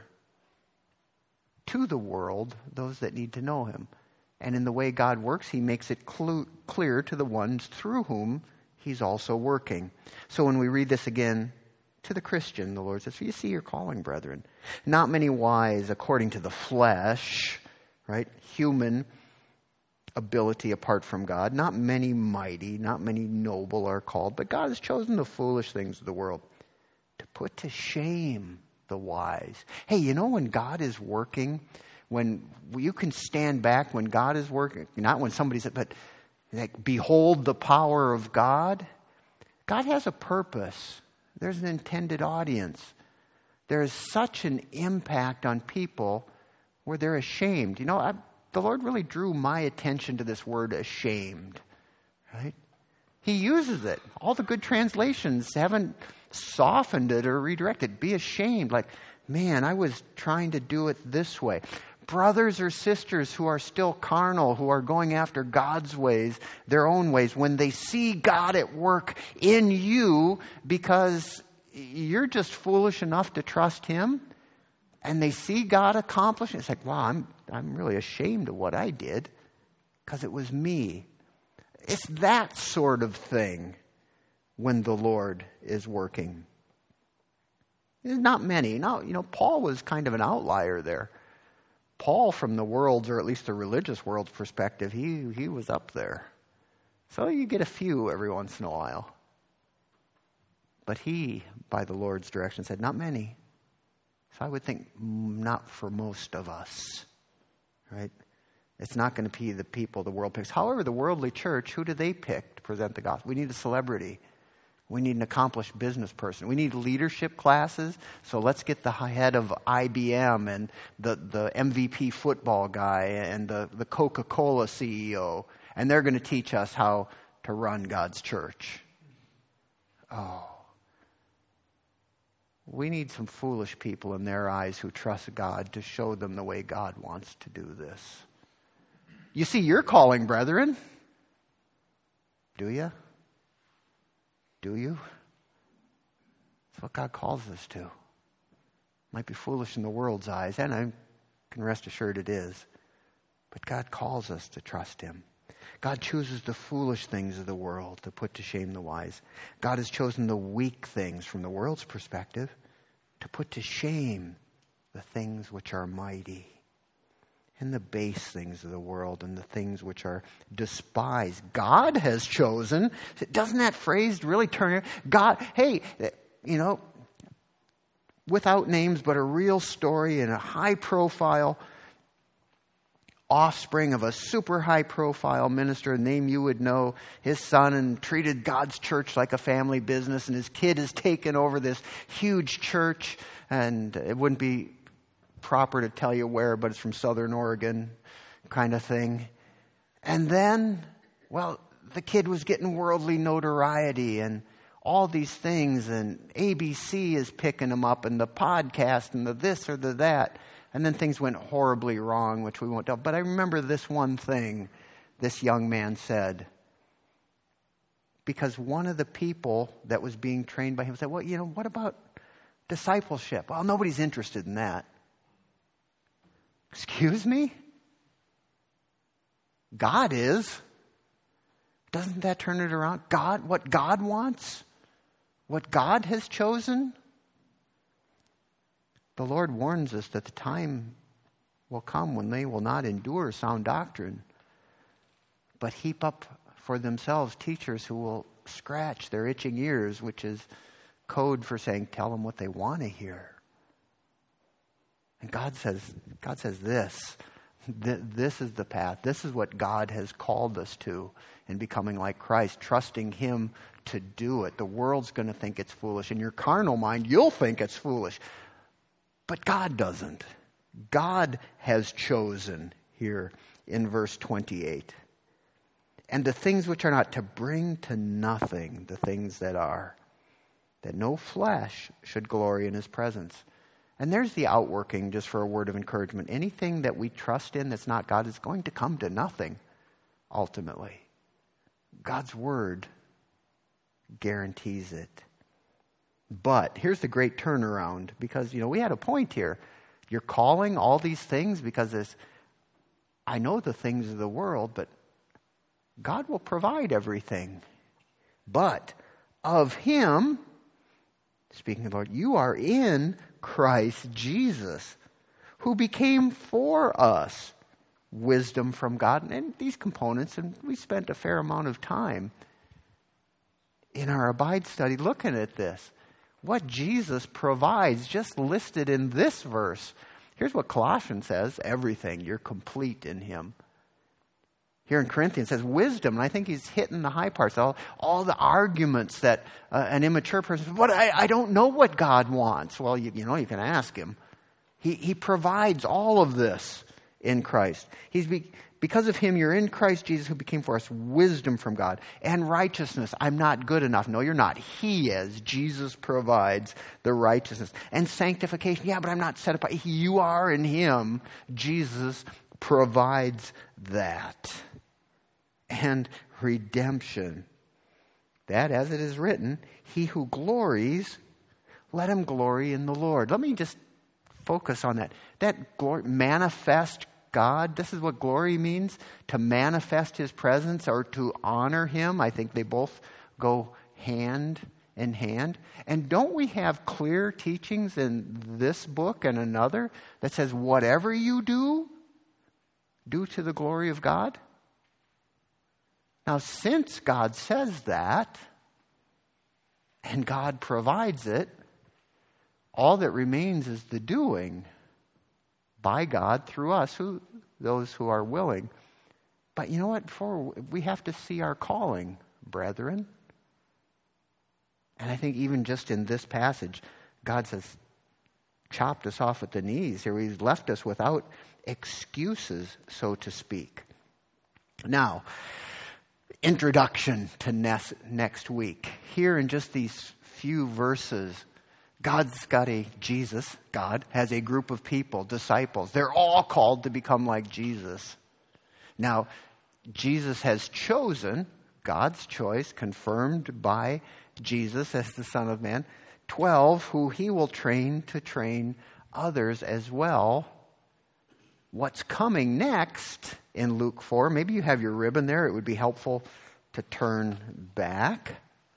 to the world, those that need to know Him. And in the way God works, He makes it clu- clear to the ones through whom He's also working. So when we read this again to the Christian, the Lord says, you see your calling, brethren. Not many wise according to the flesh, right? Human ability apart from God. Not many mighty, not many noble are called. But God has chosen the foolish things of the world to put to shame the wise. Hey, you know when God is working, when you can stand back when God is working, not when somebody said, but like, behold the power of God. God has a purpose. There's an intended audience. There is such an impact on people where they're ashamed. You know, I, the Lord really drew my attention to this word ashamed, right? He uses it. All the good translations haven't softened it or redirected. Be ashamed. Like, man, I was trying to do it this way. Brothers or sisters who are still carnal, who are going after God's ways, their own ways, when they see God at work in you because you're just foolish enough to trust Him, and they see God accomplishing, it's like, wow, I'm, I'm really ashamed of what I did because it was me. It's that sort of thing when the Lord is working. There's not many. Now, you know, Paul was kind of an outlier there. Paul, from the world's, or at least the religious world's perspective, he, he was up there. So you get a few every once in a while. But he, by the Lord's direction, said, not many. So I would think not for most of us, right? It's not going to be the people the world picks. However, the worldly church, who do they pick to present the gospel? We need a celebrity. We need an accomplished business person. We need leadership classes. So let's get the head of I B M and the, the M V P football guy and the, the Coca-Cola C E O. And they're going to teach us how to run God's church. Oh. We need some foolish people in their eyes who trust God to show them the way God wants to do this. You see your calling, brethren. Do you? Do you? That's what God calls us to. Might be foolish in the world's eyes, and I can rest assured it is. But God calls us to trust Him. God chooses the foolish things of the world to put to shame the wise. God has chosen the weak things from the world's perspective to put to shame the things which are mighty. And the base things of the world and the things which are despised. God has chosen. Doesn't that phrase really turn? God, hey, you know, without names, but a real story and a high profile offspring of a super high profile minister, a name you would know, his son, and treated God's church like a family business, and his kid has taken over this huge church, and it wouldn't be proper to tell you where, but it's from Southern Oregon kind of thing. And then, well, the kid was getting worldly notoriety and all these things, and A B C is picking him up, and the podcast, and the this or the that. And then things went horribly wrong, which we won't tell. But I remember this one thing this young man said. Because one of the people that was being trained by him said, well, you know, what about discipleship? Well, nobody's interested in that. Excuse me? God is. Doesn't that turn it around? God, what God wants? What God has chosen? The Lord warns us that the time will come when they will not endure sound doctrine, but heap up for themselves teachers who will scratch their itching ears, which is code for saying, tell them what they want to hear. And God says, God says this, this is the path. This is what God has called us to in becoming like Christ, trusting Him to do it. The world's going to think it's foolish. In your carnal mind, you'll think it's foolish. But God doesn't. God has chosen here in verse twenty-eight. And the things which are not, to bring to nothing the things that are, that no flesh should glory in his presence. And there's the outworking, just for a word of encouragement. Anything that we trust in that's not God is going to come to nothing, ultimately. God's word guarantees it. But here's the great turnaround, because, you know, we had a point here. You're calling all these things because this, I know the things of the world, but God will provide everything. But of him, speaking of the Lord, you are in Christ Jesus, who became for us wisdom from God. And these components, and we spent a fair amount of time in our Abide study looking at this. What Jesus provides, just listed in this verse. Here's what Colossians says, everything, you're complete in him. Here in Corinthians, it says wisdom, and I think he's hitting the high parts. All, all the arguments that uh, an immature person says, what, I, I don't know what God wants. Well, you, you know, you can ask him. He, he provides all of this in Christ. He's be, because of him, you're in Christ Jesus, who became for us wisdom from God and righteousness. I'm not good enough. No, you're not. He is. Jesus provides the righteousness. And sanctification. Yeah, but I'm not set apart. You are in him. Jesus provides that. And redemption. That, as it is written, he who glories, let him glory in the Lord. Let me just focus on that. That glory, manifest God. This is what glory means, to manifest his presence or to honor him. I think they both go hand in hand. And don't we have clear teachings in this book and another that says whatever you do, do to the glory of God? Now, since God says that, and God provides it, all that remains is the doing by God through us, who those who are willing. But you know what? For we have to see our calling, brethren. And I think even just in this passage, God says, chopped us off at the knees here. He's left us without excuses, so to speak. Now, introduction to next, next week. Here in just these few verses, God's got a, Jesus, God, has a group of people, disciples. They're all called to become like Jesus. Now, Jesus has chosen, God's choice, confirmed by Jesus as the Son of Man, twelve who he will train to train others as well. What's coming next in Luke four, maybe you have your ribbon there, it would be helpful to turn back,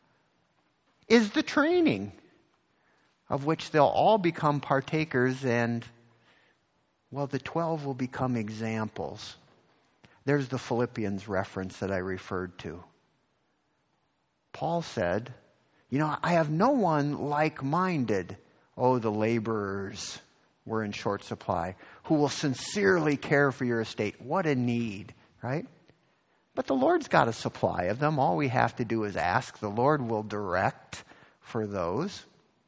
is the training of which they'll all become partakers, and, well, the twelve will become examples. There's the Philippians reference that I referred to. Paul said, you know, I have no one like-minded. Oh, the laborers were in short supply, who will sincerely care for your estate. What a need, right? But the Lord's got a supply of them. All we have to do is ask. The Lord will direct for those.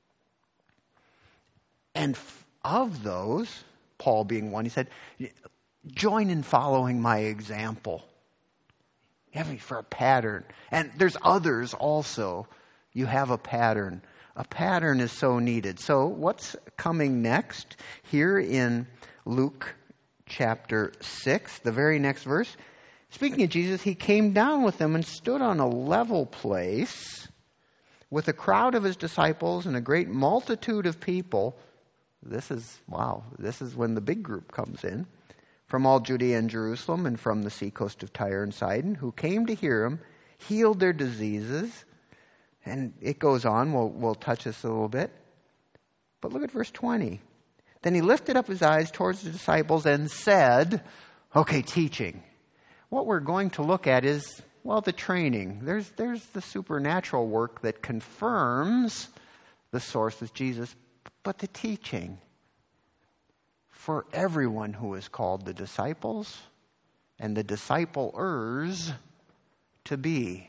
And of those, Paul being one, he said, join in following my example. You have me for a pattern. And there's others also. You have a pattern. A pattern is so needed. So what's coming next? Here in Luke chapter six, the very next verse. Speaking of Jesus, he came down with them and stood on a level place with a crowd of his disciples and a great multitude of people. This is, wow, this is when the big group comes in. From all Judea and Jerusalem and from the seacoast of Tyre and Sidon, who came to hear him, healed their diseases. And it goes on. We'll, we'll touch this a little bit. But look at verse twenty. Then he lifted up his eyes towards the disciples and said, okay, teaching. What we're going to look at is, well, the training. There's, there's the supernatural work that confirms the source is Jesus, but the teaching. For everyone who is called the disciples and the disciplers to be.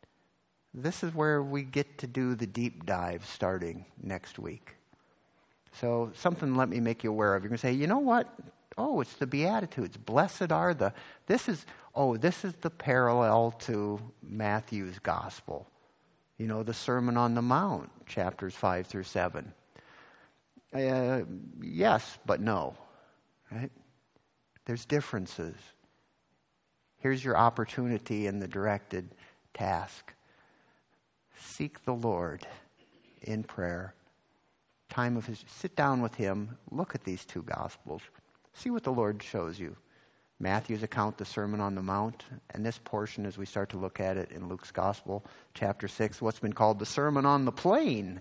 This is where we get to do the deep dive starting next week. So something let me make you aware of. You're going to say, you know what? Oh, it's the Beatitudes. Blessed are the, this is, oh, this is the parallel to Matthew's gospel. You know, the Sermon on the Mount, chapters five through seven. Uh, yes, but no, right? There's differences. Here's your opportunity in the directed task. Seek the Lord in prayer. Time of his, sit down with him, look at these two gospels, see what the Lord shows you. Matthew's account, the Sermon on the Mount, and this portion as we start to look at it in Luke's Gospel, chapter six, what's been called the Sermon on the Plain.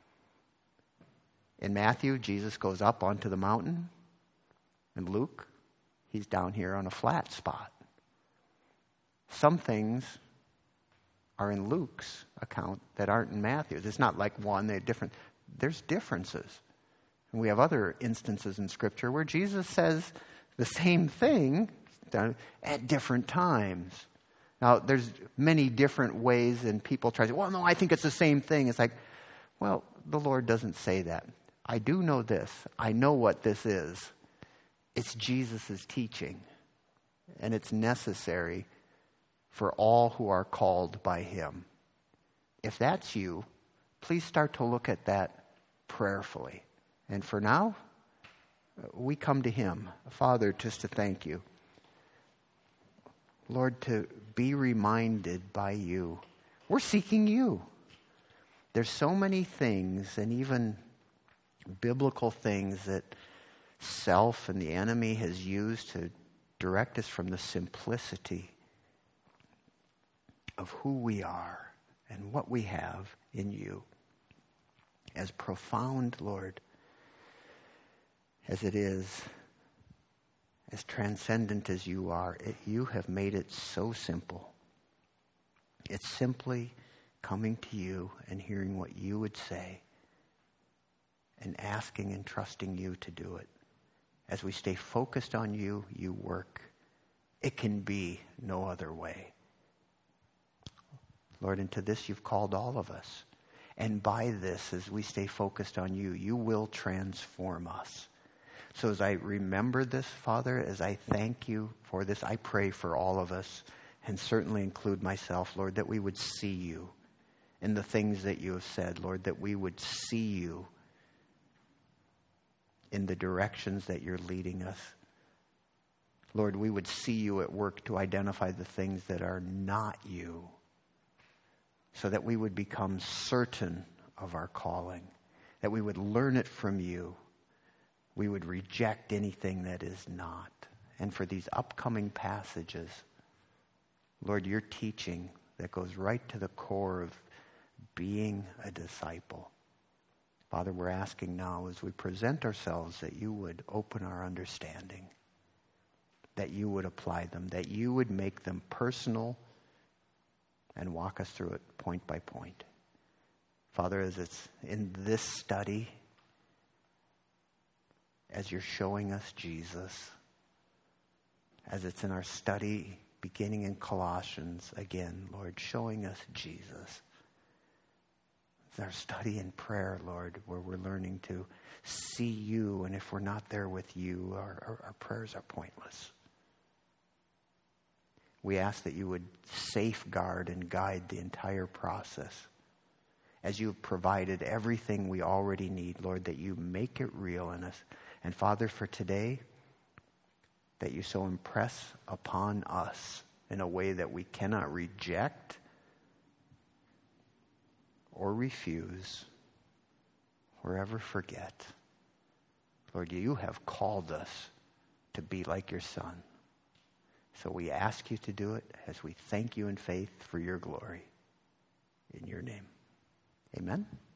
In Matthew, Jesus goes up onto the mountain. In Luke, he's down here on a flat spot. Some things are in Luke's account that aren't in Matthew's. It's not like one, they're different. There's differences. And we have other instances in Scripture where Jesus says the same thing at different times. Now, there's many different ways, and people try to say, well, no, I think it's the same thing. It's like, well, the Lord doesn't say that. I do know this. I know what this is. It's Jesus' teaching, and it's necessary for all who are called by him. If that's you, please start to look at that prayerfully. And for now, we come to him, Father, just to thank you. Lord, to be reminded by you. We're seeking you. There's so many things, and even biblical things, that self and the enemy has used to direct us from the simplicity of who we are and what we have in you. As profound, Lord, as it is, as transcendent as you are, it, you have made it so simple. It's simply coming to you and hearing what you would say and asking and trusting you to do it. As we stay focused on you, you work. It can be no other way. Lord, into this you've called all of us. And by this, as we stay focused on you, you will transform us. So as I remember this, Father, as I thank you for this, I pray for all of us, and certainly include myself, Lord, that we would see you in the things that you have said, Lord, that we would see you in the directions that you're leading us. Lord, we would see you at work to identify the things that are not you, so that we would become certain of our calling, that we would learn it from you. We would reject anything that is not. And for these upcoming passages, Lord, your teaching that goes right to the core of being a disciple. Father, we're asking now as we present ourselves that you would open our understanding, that you would apply them, that you would make them personal and walk us through it point by point. Father, as it's in this study, as you're showing us Jesus, as it's in our study beginning in Colossians, again, Lord, showing us Jesus. It's our study in prayer, Lord, where we're learning to see you, and if we're not there with you, our, our, our prayers are pointless. We ask that you would safeguard and guide the entire process. As you have provided everything we already need, Lord, that you make it real in us. And Father, for today, that you so impress upon us in a way that we cannot reject or refuse or ever forget. Lord, you have called us to be like your Son. So we ask you to do it as we thank you in faith for your glory. In your name, amen.